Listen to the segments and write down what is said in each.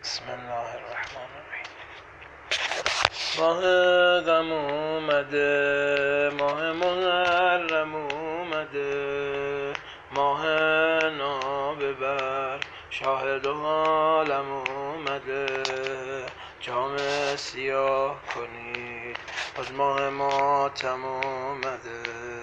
بسم الله الرحمن الرحیم. ماه غم اومده، ماه محرم اومده، ماه ناببر شاهد و عالم اومده. جام سیاه کنید از ماه ماتم اومده،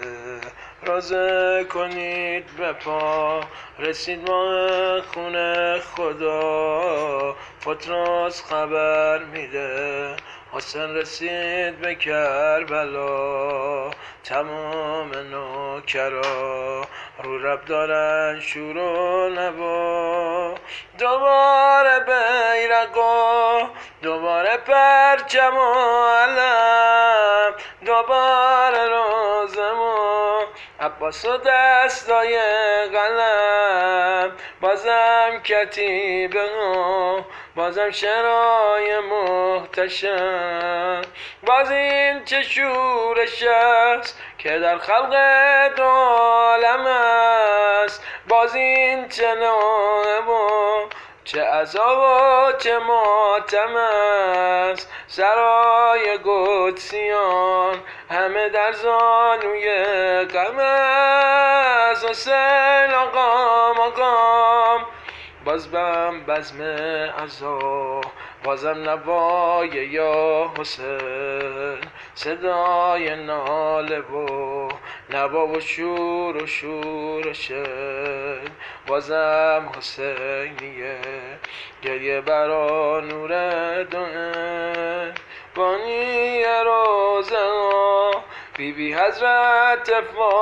روزه کنید به پا رسید ماه خونه خدا. فتراس خبر میده حسین رسید به کربلا. تمام نوکرا رو رب دارن شور و نوا. دوباره بیرقا، دوباره پرچم و علم، دوباره روزه ما عباس و دستای قلم. بازم کتیبه ها، بازم شعرهای محتشم. باز این چه شورش است که در خلق دو عالم است. باز این چه نوحه و چه عذاب و چه ماتم است. سرای قدسیان همه در زانوی غم است. حسین آقا مقام باز بزم عزا، بازم نوای یا حسین. صدای ناله و نوا و شور و شورشه. بازم حسینیه گریه برا نور دوئن. بانی روزه بی حضرت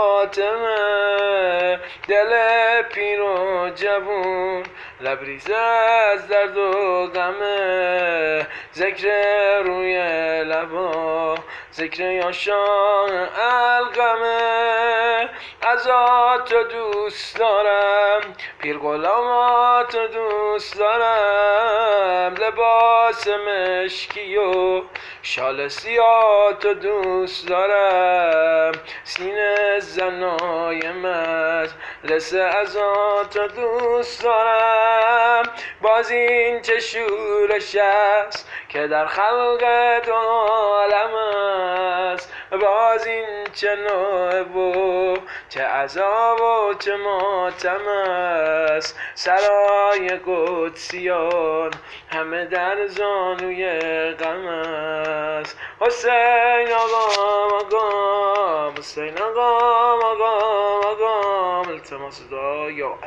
فاطمه، دل پیر و جوون لبریز از درد و غمه. ذکر روی لبا، ذکر یا شاه القمه. ازاتو دوست دارم، پیر غلاماتو دوست دارم. لباس مشکی و شال سیاهتو دوست دارم. سینه زنای مجلس عزاتو دوست دارم. باز این چه شورش است که در خلق دو عالم است. باز این چه نوحه و چه عذاب و چه ماتم است. سرای قدسیان همه در زانوی غم است. حسین آقا مقام، حسین آقا مقام، التماس دعا یا